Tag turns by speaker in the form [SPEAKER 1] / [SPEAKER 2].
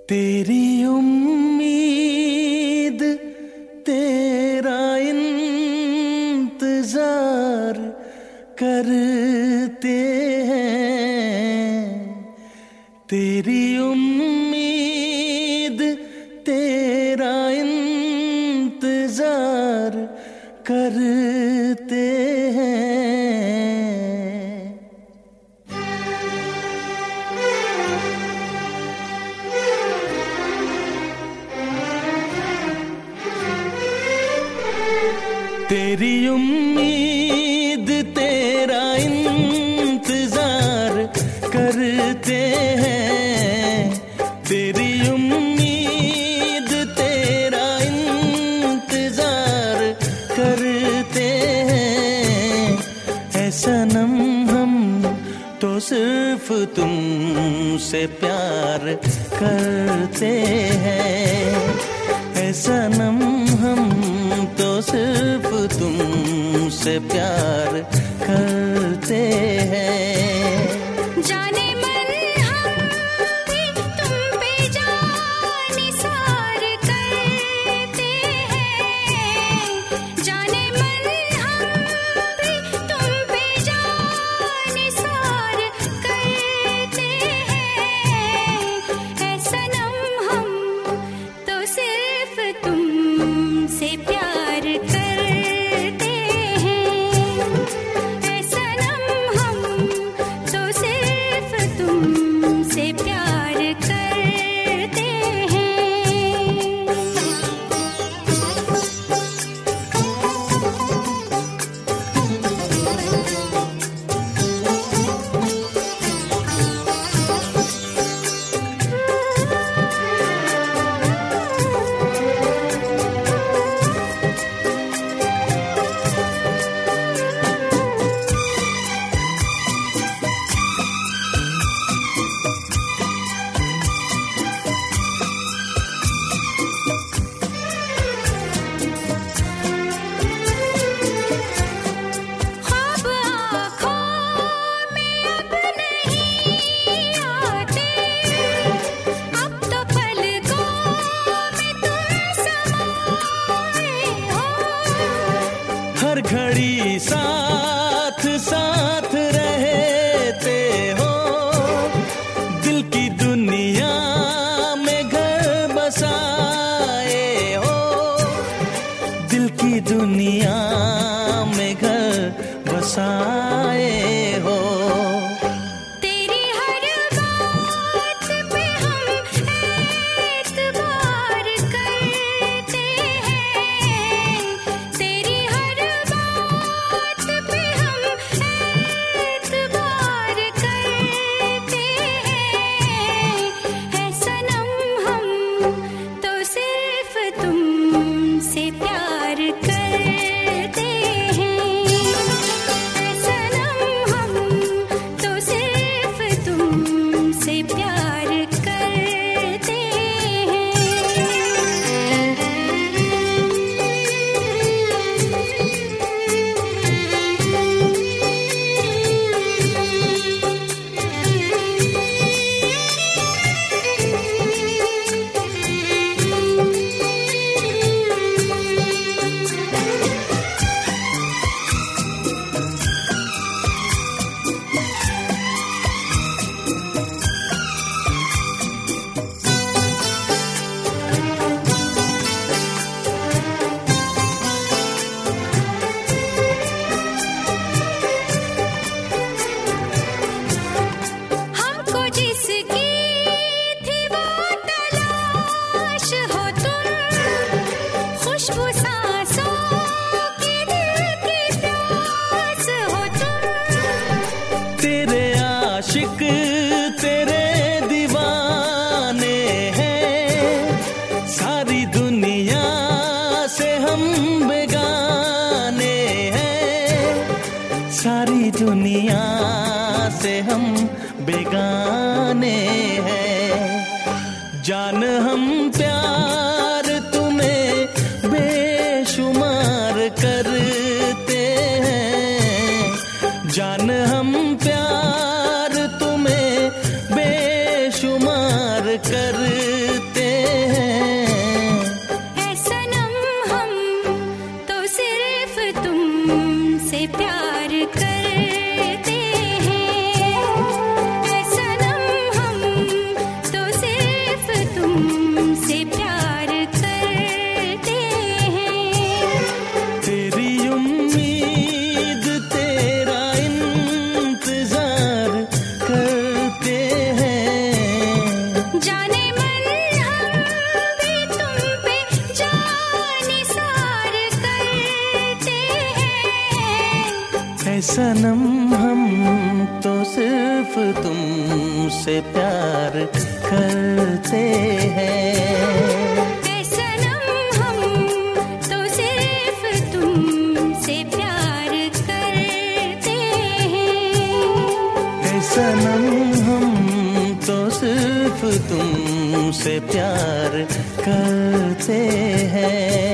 [SPEAKER 1] तेरी उम्मीद तेरा इंतजार करते हैं, तेरी उम्मीद तेरा इंतजार करते हैं। तेरी उम्मीद तेरा इंतजार करते हैं, तेरी उम्मीद तेरा इंतजार करते हैं। ऐ सनम हम तो सिर्फ तुमसे प्यार करते हैं, ऐ सनम हम तो सिर्फ तुमसे प्यार करते हैं।
[SPEAKER 2] जाने मन हम भी तुम पे जान निसार करते हैं, जाने मन हम भी तुम पे जान निसार करते हैं। ऐ सनम हम तो सिर्फ तुमसे प्यार करते हैं, ऐ सनम हम तो सिर्फ तुमसे प्यार करते हैं। ख्वाब आँखों में अब नहीं आते, अब तो पलकों में तुम समाए हो।
[SPEAKER 1] हर घड़ी साथ साथ रहते हो, दिल की दुनिया में घर बसाए हो, दिल की दुनिया में घर बसाए हो।
[SPEAKER 2] तेरी हर बात पे हम एतबार करते हैं, तेरी हर बात पे हम एतबार करते हैं। ऐ सनम हम तो सिर्फ तुमसे प्यार करते हैं, ऐ सनम हम तो सिर्फ तुमसे प्यार करते हैं। हमको जिसकी थी वो तलाश हो तुम, खुशबू सांसों की दिल की प्यास हो तुम।
[SPEAKER 1] तेरे आशिक तेरे दीवाने हैं, सारी दुनिया से हम बेगाने हैं, सारी दुनिया से हम बेगाने हैं। जान हम प्यार तुम्हें बेशुमार करते हैं, जान हम प्यार तुम्हें बेशुमार करते सनम हम तो सिर्फ तुमसे प्यार करते हैं।
[SPEAKER 2] ऐ सनम हम तो सिर्फ तुमसे प्यार करते हैं।
[SPEAKER 1] ऐ सनम हम तो सिर्फ तुमसे प्यार करते हैं।